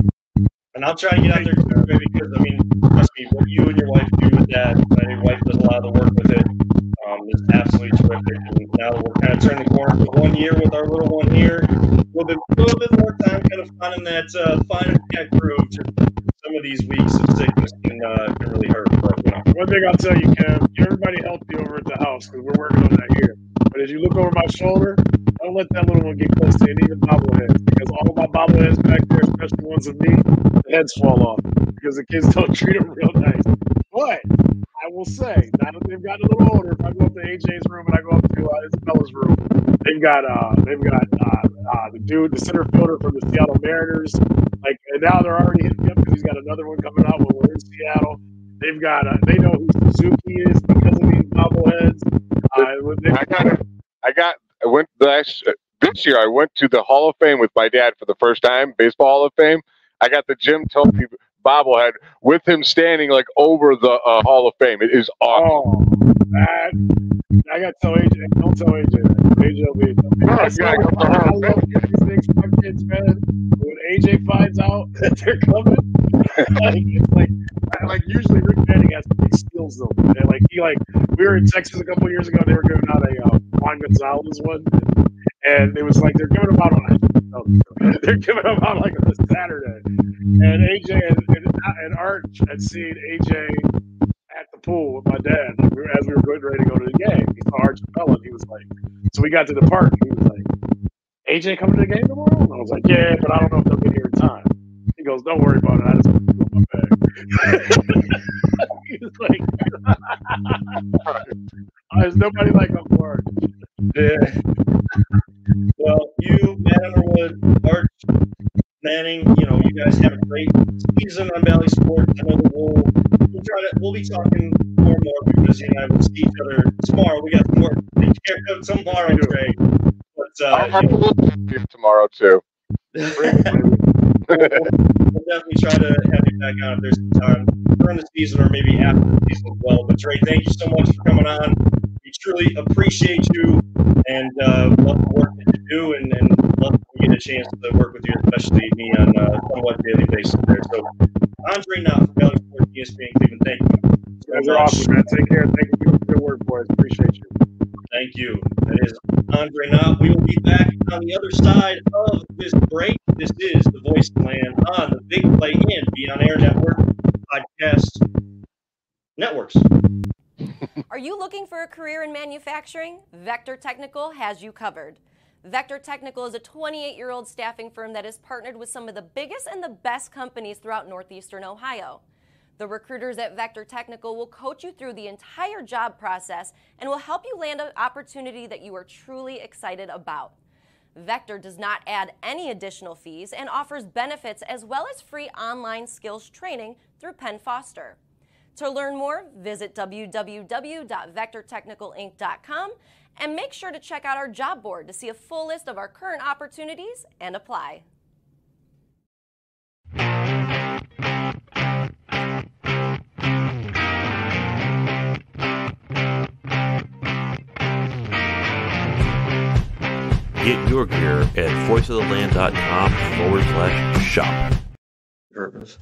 And I'll try to get out there too, baby, because I mean, trust me, what you and your wife do with that, and your wife does a lot of the work with it, um, is absolutely terrific. And now we're kind of turning the corner for one year with our little one here. A little bit, a little bit more time, kind of finding that uh, finding that groove. Some of these weeks of sickness can uh, can really hurt. But you know. One thing I'll tell you, Kev, everybody healthy over at the house because we're working on that here. But as you look over my shoulder, don't let that little one get close to any of the bobbleheads because all of my bobbleheads back there, especially ones of me, the heads fall off because the kids don't treat them real nice. But I will say, now that they've gotten a little older, if I go up to A J's room and I go up to uh, Isabella's room, they've got uh, they've got uh, uh, the dude, the center fielder from the Seattle Mariners. Like, and now they're already hitting him because he's got another one coming out when we're in Seattle. They've got uh, they know who Suzuki is because of these bobbleheads. Uh, they, I got, I got, I went last this year. I went to the Hall of Fame with my dad for the first time, Baseball Hall of Fame. I got the Jim Thome bobblehead with him standing like over the uh, Hall of Fame. It is awesome. Oh, that, I got to tell A J. Don't tell A J. A J will be. That's yeah, why I, I love these things for my kids, man. When A J finds out that they're coming, like, it's like, like usually Rick Manning has he steals them. And like he like we were in Texas a couple of years ago. They were giving out a uh, Juan Gonzalez one, and it was like they're giving them out on a, they're giving them out like on a Saturday. And A J and, and, and Arch had seen A J at the pool with my dad like, we were, as we were getting ready to go to the game. He saw Arch and Bella, and he was like, so we got to the park. And he was like, A J coming to the game tomorrow? And I was like, yeah, but I don't know if they'll get here in time. He goes, don't worry about it. I just want to go in my bag. He was like, there's nobody like Uncle Arch. Yeah. Well, you, Matt Underwood, Arch, Manning, you know, you guys have a great season on Valley Sports. I know that we'll, we'll try to, we'll be talking more and more because you and I will see each other tomorrow. We got some more to take care of tomorrow, Trey. But, uh, I'm you know, you tomorrow too. we'll, we'll definitely try to have you back on if there's some time during the season or maybe after the season as well. But Trey, thank you so much for coming on. We truly appreciate you and uh, love the work that you do and, and love to get a chance to work with you, especially me on a somewhat daily basis there. So, Andre Knott from Valley Sports E S P N Cleveland, thank you. You guys are awesome, man. Take care. Thank you for the good work, boys. Appreciate you. Thank you. That is Andre Knott. We will be back on the other side of this break. This is the Voice of the Land on the Big Play and Beyond Air Network podcast networks. Are you looking for a career in manufacturing? Vector Technical has you covered. Vector Technical is a twenty-eight-year-old staffing firm that has partnered with some of the biggest and the best companies throughout northeastern Ohio. The recruiters at Vector Technical will coach you through the entire job process and will help you land an opportunity that you are truly excited about. Vector does not add any additional fees and offers benefits as well as free online skills training through Penn Foster. To learn more, visit w w w dot vector technical inc dot com and make sure to check out our job board to see a full list of our current opportunities and apply. Get your gear at voice of the land dot com forward slash shop. Purpose.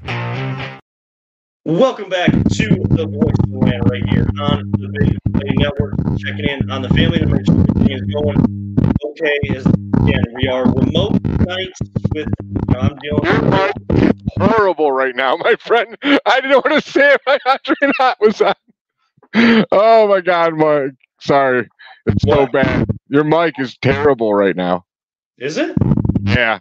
Welcome back to the Voice of the Land right here on the Big Play Network. Checking in on the family to make sure everything is going okay. As again, we are remote nights with. You know, I'm dealing with horrible right now, my friend. I didn't want to say it. My Andre Knott was on. Oh my God, Mike. Sorry, it's so What? bad. Your mic is terrible right now. Is it? Yeah.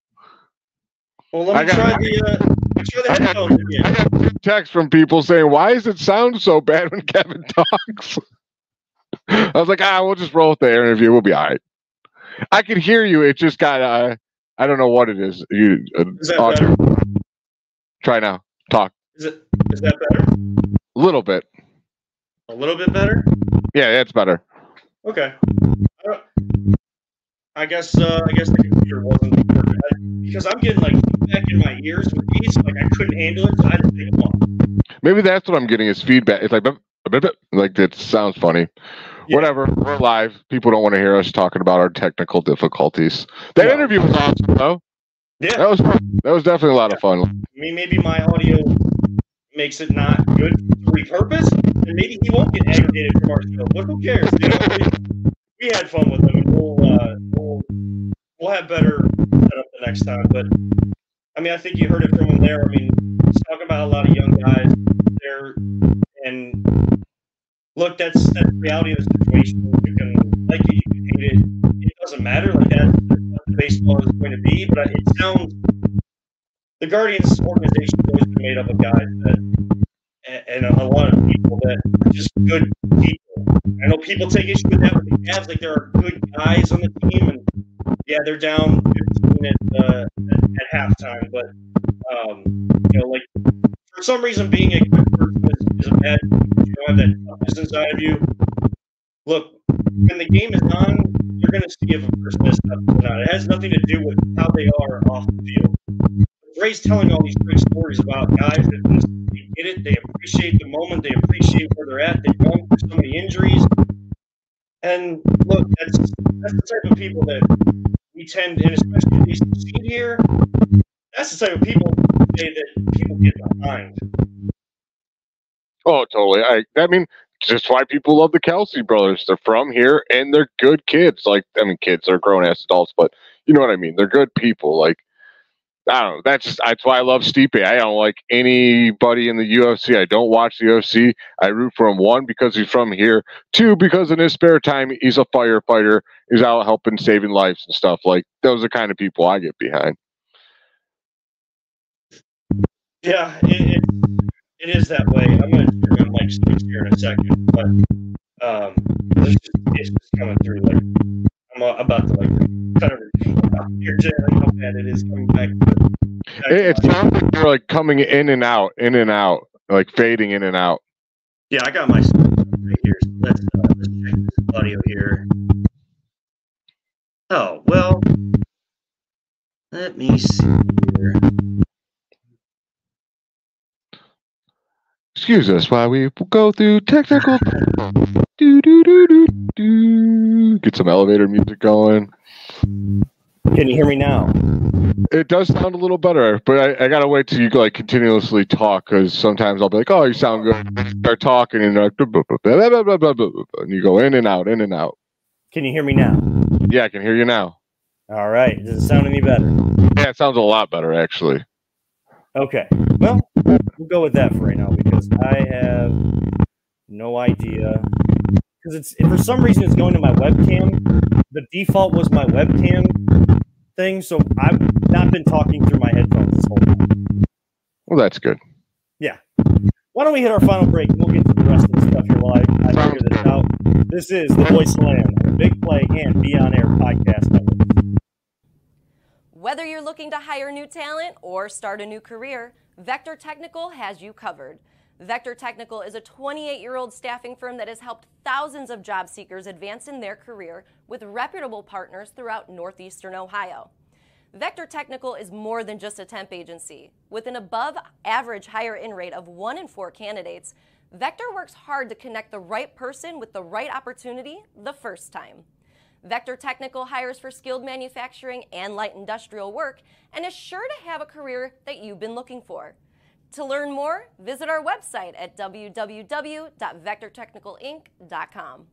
Well, let me I got- try the. Uh, let me try the I got- headphones again. I got two texts from people saying, "Why does it sound so bad when Kevin talks?" I was like, "Ah, we'll just roll with the interview. We'll be all right." I could hear you. It just got. Uh, I don't know what it is. You uh, Is that audio- better? Try now. Talk Is it? Is that better? a little bit. A little bit better. Yeah, that's better. Okay. I, don't, I guess. Uh, I guess the computer wasn't working I- because I'm getting like feedback in my ears with these. Like I couldn't handle it, so I had to take them off. Maybe that's what I'm getting is feedback. It's like, "Bup, bup, bup," like that sounds funny. Yeah. Whatever. We're live. People don't want to hear us talking about our technical difficulties. That No. interview was awesome, though. Yeah. That was that was definitely a lot of fun. I mean, maybe my audio makes it not good to repurpose, and maybe he won't get aggregated from our show. But who cares? You know, we, we had fun with him, and we'll, uh, we'll we'll have better setup the next time. But I mean, I think you heard it from him there. I mean, he's talking about a lot of young guys there, and look, that's that's the reality of the situation. You can like it, you can hate it. It doesn't matter. Like that, that's what baseball is going to be. But it sounds. The Guardians organization has always been made up of guys that, and a lot of people that are just good people. I know people take issue with that with the Cavs, like there are good guys on the team, and yeah, they're down fifteen at, uh, at, at halftime. But um, you know, like for some reason, being a good person is, is a bad. You don't have that toughness inside of you. Look, when the game is on, you're going to see if a person is tough or not. It has nothing to do with how they are off the field. Ray's telling all these great stories about guys that just they get it, they appreciate the moment, they appreciate where they're at, they've gone through so many injuries. And look, that's that's the type of people that we tend, and especially at least see here, that's the type of people today that people get behind. Oh, totally. I I mean, just why people love the Kelsey brothers. They're from here and they're good kids. Like, I mean, kids are grown ass adults, but you know what I mean. They're good people. Like, I don't know. That's just, that's why I love Stipe. I don't like anybody in the U F C. I don't watch the U F C. I root for him, one, because he's from here. Two, because in his spare time, he's a firefighter. He's out helping, saving lives and stuff. Like, those are the kind of people I get behind. Yeah, it, it, it is that way. I'm going to turn on Mike Stokes here in a second, but um, it's just, it's just coming through. Like, I'm about to, like, kind of hear like how bad it is coming back. back It, it to sounds like you're like coming in and out, in and out, like fading in and out. Yeah, I got my stuff right here. So let's, uh, let's check this audio here. Oh, well, let me see here. Excuse us while we go through technical. do, do, do, do, do. Get some elevator music going. Can you hear me now? It does sound a little better, but I, I gotta wait till you like continuously talk, because sometimes I'll be like, "Oh, you sound good." Start talking and like, blah, blah, blah, blah, blah, blah, blah, blah, blah, and you go in and out, in and out. Can you hear me now? Yeah, I can hear you now. All right. Does it sound any better? Yeah, it sounds a lot better actually. Okay. Well, we'll go with that for right now because I have no idea. Because it's if for some reason it's going to my webcam. The default was my webcam thing, so I've not been talking through my headphones this whole time. Well, that's good. Yeah. Why don't we hit our final break and we'll get to the rest of the stuff here while I, I figure this out. This is the Voice of the Land, the Big Play and Be On Air podcast network. Whether you're looking to hire new talent or start a new career, Vector Technical has you covered. Vector Technical is a twenty-eight-year-old staffing firm that has helped thousands of job seekers advance in their career with reputable partners throughout northeastern Ohio. Vector Technical is more than just a temp agency. With an above-average hire-in rate of one in four candidates, Vector works hard to connect the right person with the right opportunity the first time. Vector Technical hires for skilled manufacturing and light industrial work and is sure to have a career that you've been looking for. To learn more, visit our website at w w w dot vector technical inc dot com.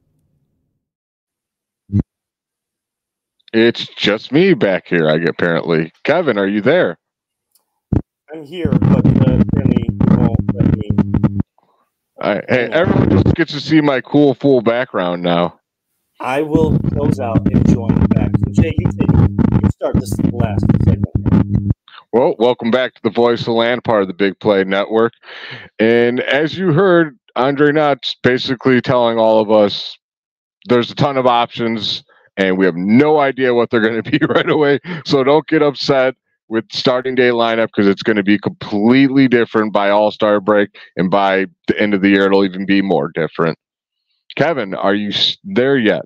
It's just me back here, I apparently. Kevin, are you there? I'm here, but uh, apparently you won't let me. I, hey, everyone just gets to see my cool full background now. I will close out and join you back. So, Jay, you take it. You start this last segment. Well, welcome back to the Voice of the Land, part of the Big Play Network. And as you heard, Andre Knotts basically telling all of us there's a ton of options, and we have no idea what they're going to be right away. So don't get upset with starting day lineup because it's going to be completely different by All-Star break, and by the end of the year, it'll even be more different. Kevin, are you there yet?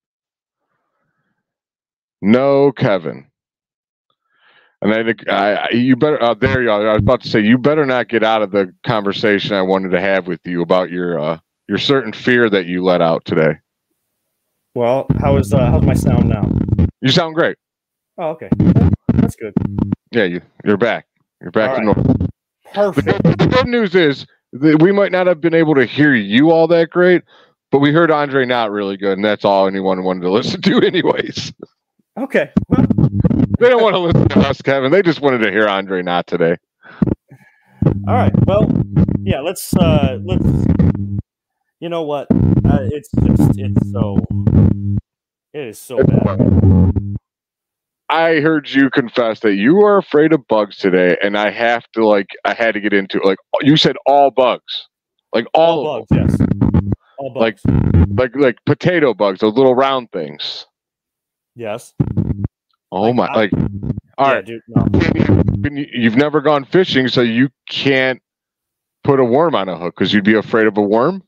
No, Kevin. And I think I, you better. Uh, there you are. I was about to say you better not get out of the conversation I wanted to have with you about your uh, your certain fear that you let out today. Well, how is uh, how's my sound now? You sound great. Oh, okay, that's good. Yeah, you you're back. You're back All to right. normal. Perfect. The, the good news is that we might not have been able to hear you all that great, but we heard Andre not really good, and that's all anyone wanted to listen to, anyways. Okay. Well, they don't want to listen to us, Kevin. They just wanted to hear Andre not today. all right. Well, yeah. Let's uh, let's. You know what? Uh, it's just it's so. It is so bad. I heard you confess that you are afraid of bugs today, and I have to like I had to get into it. Like you said, all bugs, like all, All of bugs. them. Yes. All bugs. Like like like potato bugs, those little round things. Yes. Oh Like, my! I- Like, all yeah, right, dude. No. you've never gone fishing, so you can't put a worm on a hook because you'd be afraid of a worm.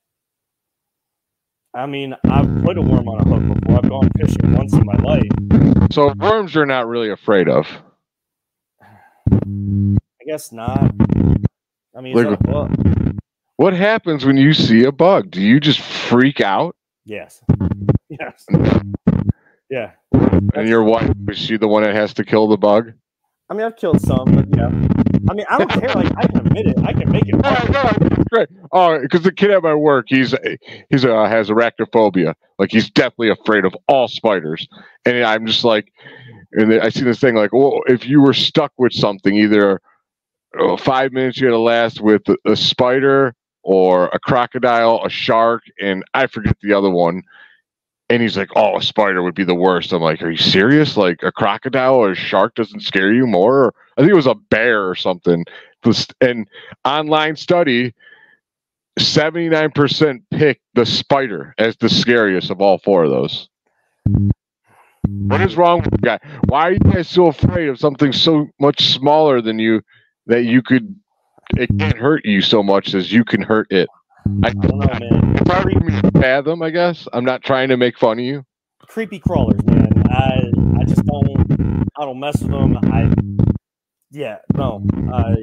I mean, I've put a worm on a hook before. I've gone fishing once in my life. So worms you're not really afraid of. I guess not. I mean, is Like- that a bug? What happens when you see a bug? Do you just freak out? Yes. Yes. Yeah. And your wife, is she the one that has to kill the bug? I mean, I've killed some, but yeah. I mean, I don't care. Like, I can admit it. I can make it. No, no, great. Oh, because the kid at my work, he's he's uh, has arachnophobia. Like he's definitely afraid of all spiders. And I'm just like, and I see this thing like, well, if you were stuck with something, either uh, five minutes you had to last with a, a spider or a crocodile, a shark, and I forget the other one. And he's like, oh, a spider would be the worst. I'm like, are you serious? Like a crocodile or a shark doesn't scare you more? Or, I think it was a bear or something. And online study, seventy-nine percent picked the spider as the scariest of all four of those. What is wrong with you guys? Why are you guys so afraid of something so much smaller than you that you could, it can't hurt you so much as you can hurt it? I, I don't know, man. It's hard for me to fathom, I guess. I'm not trying to make fun of you. Creepy crawlers, man. I I just don't. I don't mess with them. I. Yeah, no. I.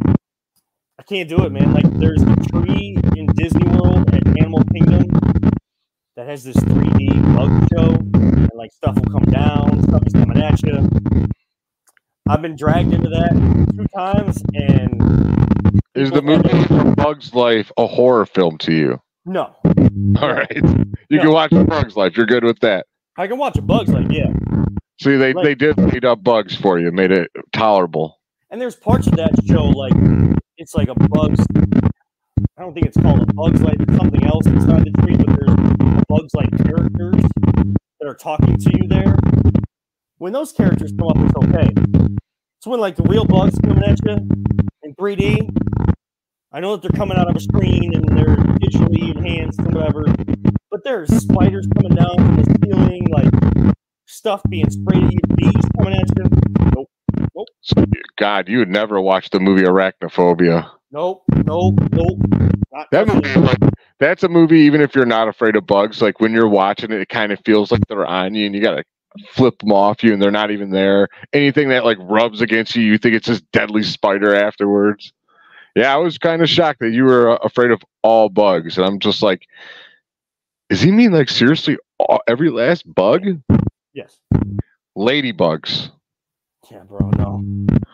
I can't do it, man. Like, there's a tree in Disney World at Animal Kingdom that has this three D bug show, and like stuff will come down, stuff is coming at you. I've been dragged into that two times, and Is the movie from Bug's Life a horror film to you? no, All right. You No. can watch Bug's Life. You're good with that. I can watch a Bug's Life, yeah. See, they, Right. they did beat up bugs for you, made it tolerable. And there's parts of that show like it's like a Bugs. I don't think it's called a Bugs Life. It's something else inside the tree, but there's Bugs Life characters that are talking to you there. When those characters come up, it's okay. So when like the real bugs coming at you in three D, I know that they're coming out of a screen and they're digitally enhanced and whatever, but there's spiders coming down from the ceiling, like stuff being sprayed at you, bees coming at you. Nope. Nope. God, you would never watch the movie Arachnophobia. Nope. Nope. Nope. Not That movie, like, that's a movie, even if you're not afraid of bugs, like when you're watching it, it kind of feels like they're on you and you got to flip them off you and they're not even there. Anything that like rubs against you, you think it's this deadly spider afterwards. Yeah, I was kind of shocked that you were uh, afraid of all bugs. And I'm just like, does he mean like seriously all, every last bug? Yes. Ladybugs. Yeah, bro, no.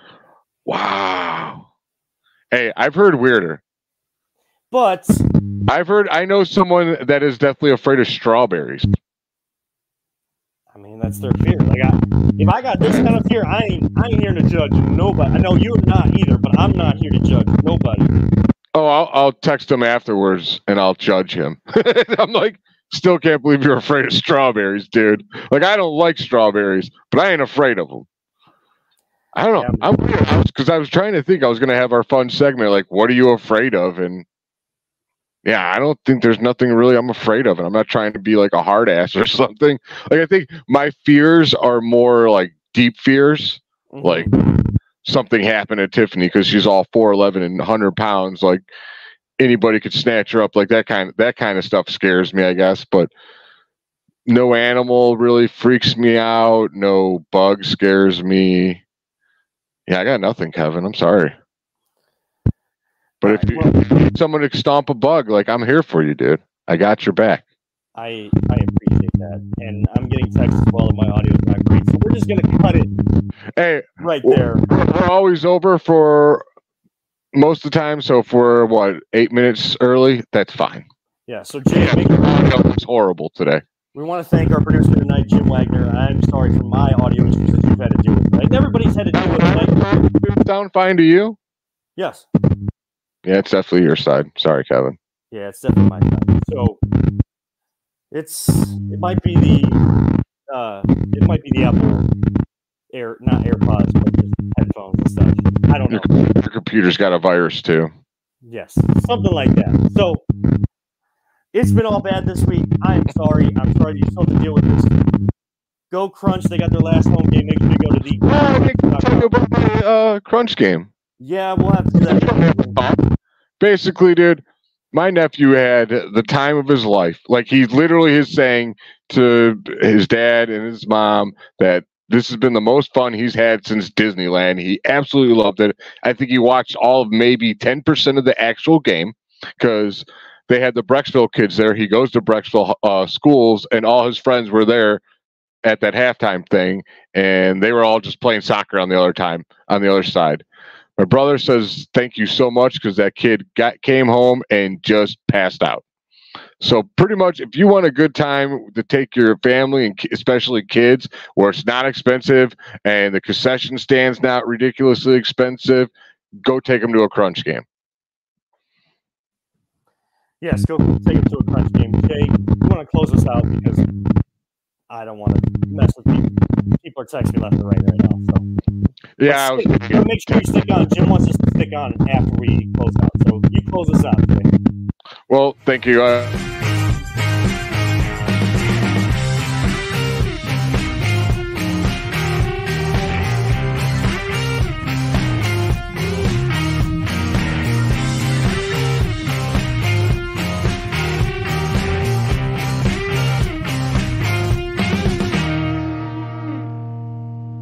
Wow. Hey, I've heard weirder. But I've heard, I know someone that is definitely afraid of strawberries. I mean, that's their fear. Like, I, if I got this kind of fear, I ain't, I ain't here to judge nobody. I know you're not either, but I'm not here to judge nobody. Oh, I'll, I'll text him afterwards and I'll judge him. I'm like, still can't believe you're afraid of strawberries, dude. Like, I don't like strawberries, but I ain't afraid of them. I don't know. I'm because I was trying to think I was going to have our fun segment, like, what are you afraid of? And yeah, I don't think there's nothing really I'm afraid of. And I'm not trying to be like a hard ass or something. Like, I think my fears are more like deep fears. Mm-hmm. Like something happened to Tiffany because she's all four eleven and one hundred pounds. Like anybody could snatch her up. Like that kind of, that kind of stuff scares me, I guess. But no animal really freaks me out. No bug scares me. Yeah, I got nothing, Kevin. I'm sorry. But if you need someone to stomp a bug, like, I'm here for you, dude. I got your back. I I appreciate that. And I'm getting texts as well in my audio is not great. So we're just going to cut it hey, right there. We're always over for most of the time. So if we're, what, eight minutes early, that's fine. Yeah, so Jay, yeah, make it's horrible today. We want to thank our producer tonight, Jim Wagner. I'm sorry for my audio issues that you've had to deal with tonight. Everybody's had to deal with tonight. Sound fine to you? Yes. Yeah, it's definitely your side. Sorry, Kevin. Yeah, it's definitely my side. So it's it might be the uh it might be the Apple Air not AirPods, but just headphones and stuff. I don't know. Your, your computer's got a virus too. Yes, something like that. So it's been all bad this week. I'm sorry. I'm sorry you still have to deal with this. Go Crunch. They got their last home game. Make sure you go to the. Oh, I can tell you about my uh, Crunch game. Yeah, we'll have to do that. Basically, dude, my nephew had the time of his life. Like, he literally is saying to his dad and his mom that this has been the most fun he's had since Disneyland. He absolutely loved it. I think he watched all of maybe ten percent of the actual game because they had the Brecksville kids there. He goes to Brecksville uh, schools, and all his friends were there at that halftime thing, and they were all just playing soccer on the other time, on the other side. My brother says thank you so much because that kid got came home and just passed out. So pretty much, if you want a good time to take your family and especially kids, where it's not expensive and the concession stand's not ridiculously expensive, go take them to a Crunch game. Yes, go take him to a Crunch game. Jay, you want to close us out because I don't want to mess with people. People are texting me left and right right now. So yeah, I was stick, make sure you stick on. Jim wants us to stick on after we close out. So you close us out, Jay. Well, thank you. Uh,